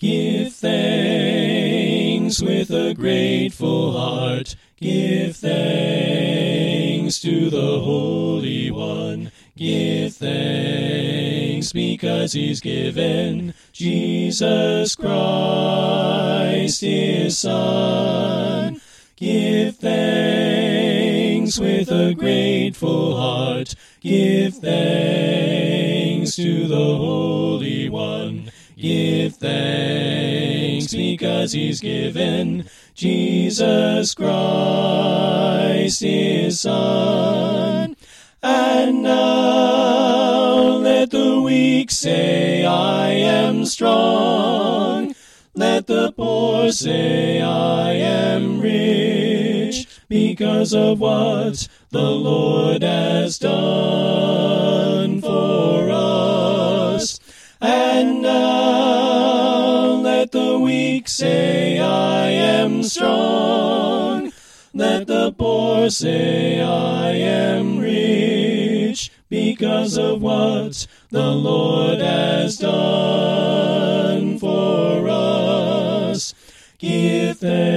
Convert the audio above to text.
Give thanks with a grateful heart. Give thanks to the Holy One. Give thanks because he's given Jesus Christ, his Son. Give thanks with a grateful heart. Give thanks to the Holy One. Give thanks because he's given Jesus Christ, his Son. And now let the weak say, I am strong. Let the poor say, I am rich, because of what the Lord has done for us. And now let the weak say, I am strong. Let the poor say, I am rich, because of what the Lord has done for us. Give thanks